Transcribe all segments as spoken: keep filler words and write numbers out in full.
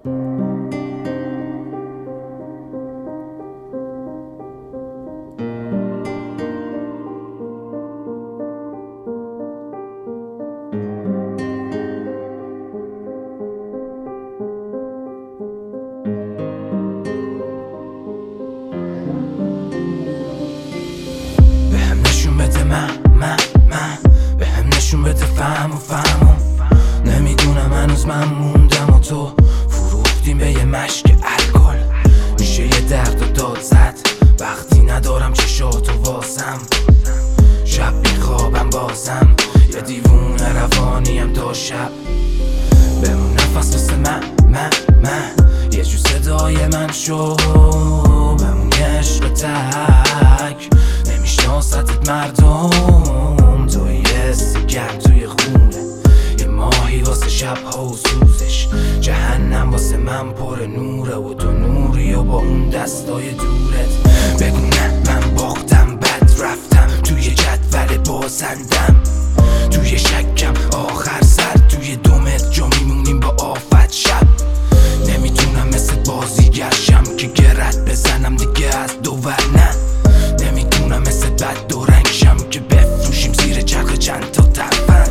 من من من به هم نشون بده فهم و فهمو نمیدونم هنوز من موندم و تو فروختیم به یه مشک الکل. میشه یه درد و داد زد وقتی ندارم چشاتو واسم. شب بیخوابم بازم یه دیوونه روانیم تا شب. بمون نفس واسه من من من یه جو صدای من شو. بمون یه عشق تک نمیشناستت مردم. تو یه حسی گرم توی خونه یه ماهی واسه شبها و سوزش. جهنم واسه من پر نوره و تو نوری و با اون دستای دورت. بگو نه من باختم بد رفتم توی جدول بازندم. توی شکم آخر سر توی دومت جا میمونیم با آفت شب. نمیتونم مثل بازیگرشم که گرت بزنم دیگه از دوور. نه نمیتونم مثل بد دو رنگ شم که بفروشیم زیر چرخ چند تا ترفند.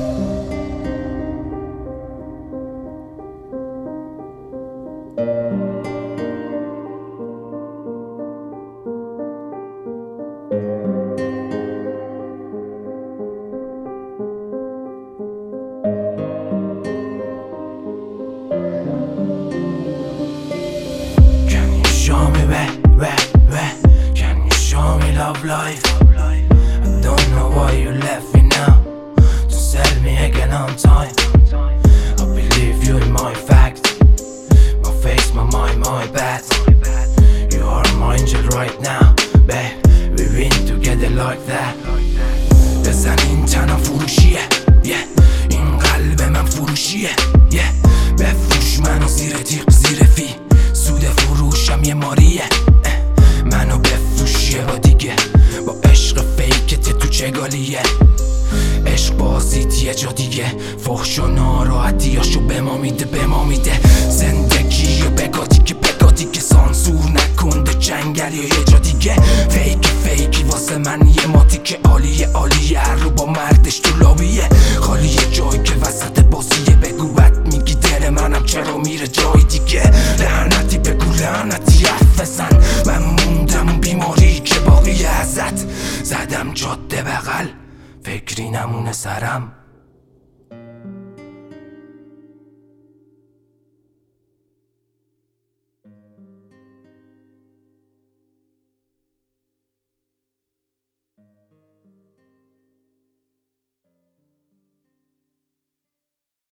Can you show me where, where, where? Can you show me love life? I don't know why you left me now. Don't sell me again on time. I believe you in my fact. My face, my mind, my bad. You are my angel right now, babe. We win together like that. بزن این تنها فروشیه yeah. این قلب من فروشیه yeah. بفروش منو زیر تیغ زیر فی. سود فروشم یه ماریه. منو بفروش یه با دیگه با عشق فیکت تو چگالیه. عشق بازیت یه جا دیگه. فحش و ناراحتیاشو به ما میده به ما میده. زندگی و بگاتی که بگاتی که سانسور نکنده جنگل یا یه جا دیگه. فیک فیکی واسه من یه ماتی که عالیه عالیه. هر رو با مردش تو لابیه خالیه جایی که وسط بازیه. بگو بد میگی دل منم چرا میره جای دیگه. لعنتی بگو لعنتی حرف بزن. من موندم اون بیماری که باقیه ازت. زدم جاده بغل فکری نمونه سرم.